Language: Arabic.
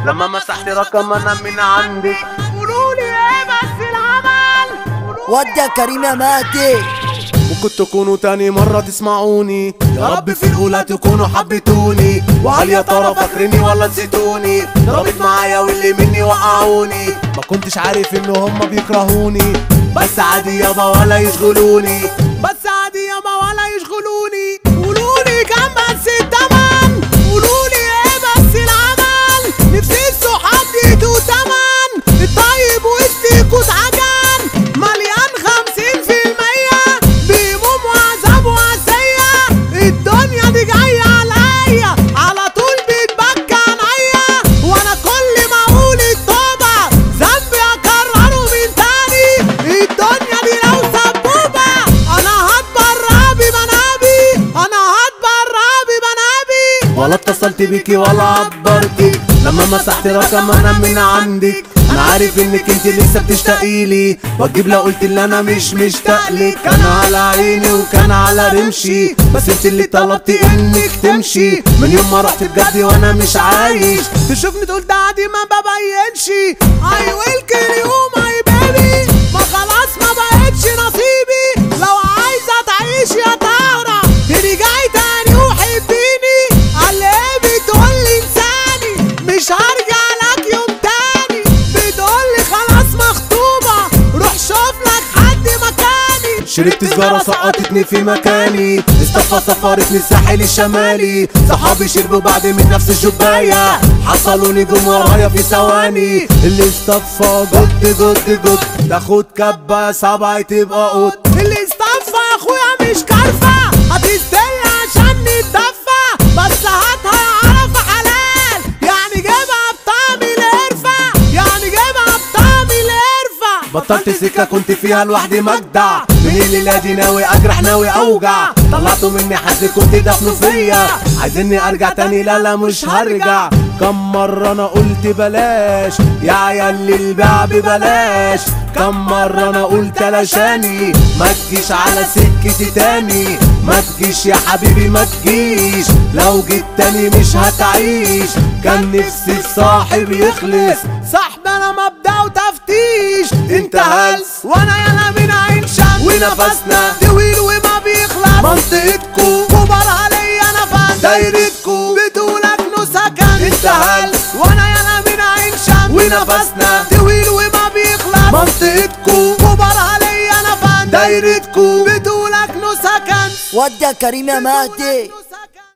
لما مسحت رقم انا من عندك. قولولي ايه بس العمل؟ ودي يا كريم يا مهدي. ممكن تكونوا تاني مرة تسمعوني، يا رب في الأولى تكونوا حبيتوني. وهل يا ترى فاكريني ولا نسيتوني؟ ضربت معايا واللي مني وقعوني. ما كنتش عارف ان هما بيكرهوني، بس عادي يابا ولا يشغلوني، بس عادي يابا ولا يشغلوني. قولولي كام بس التمن؟ قولولي ايه بس العمل؟ نفسي الصحاب يدوا تمن، الطيب وسطيكوا اتعجن، مليان 50% بهموم وعذاب وعزية. الدنيا دي جاية عليا على طول بتبكى عينيا، وانا كل ما اقول التوبة ذنبي اكرره من تاني. الدنيا دي لو سبوبة انا هتبرع بمنابي، انا هتبرع بمنابي. ولا اتصلت بيكي ولا عبرتك لما مسحت رقم انا من عندك. انا عارف انك انت لسه بتشتاقيلي، واجيب لو قلت اللي انا مش مشتاقلك. كان على عيني وكان على رمشي، بس انت اللي طلبتي انك تمشي. من يوم ما رحت بجد وانا مش عايش، تشوفني تقول ده عادي ما ببينش. I will kill you my baby، ما خلاص ما بقتش نصيبي. لو عايزة تعيش يا طهرة ترجعي تاني وحبيني. قال ايه بتقولي انساني مش هرجع لك يوم تاني. بتقولي خلاص مخطوبة روح شوف لك حد مكاني. شربت سجارة سقطتني في مكاني، اصطفى سفرتني الساحل الشمالي. صحابي شربوا بعد من نفس الجباية، حصلوا نجوم ورايا في ثواني. اللي اصطفى جد تاخد كبة سبعة تبقى قط. اللي اصطفى يا اخويا مش كارفة، هتستنى عشان نتدفى. بس هاتها عرف حلال، يعني جيبها بطعم القرفة، يعني جيبها بطعم القرفة. بطلت سكة كنت فيها لوحدي مجدع، من الليلة دي ناوي اجرح ناوي اوجع. طلعتوا مني حد كنت دفنه فيا، عايزيني ارجع تاني لا مش هرجع. كم مرة انا قلت بلاش يا عيال البيع ببلاش، كم مرة انا قلت علشاني ما تجيش على سكتي تاني. ما تجيش يا حبيبي ما تجيش، لو جيت تاني مش هتعيش. كان نفسي الصاحب يخلص، صاحب انا مبدأ وتفتيش. انت هلس وانا يلا من عين شمس، ونفسنا طويل وما بيخلص. منطقتكو كبر عليا نفس، دايرتكو بتقولك نو سكن. انت هلس وانا يلا من عين شمس، ونفسنا طويل وما بيخلص. منطقتكو كبر عليا نفس، دايرتكو بتقولك نو سكن. ودي يا كريم يا مهدي.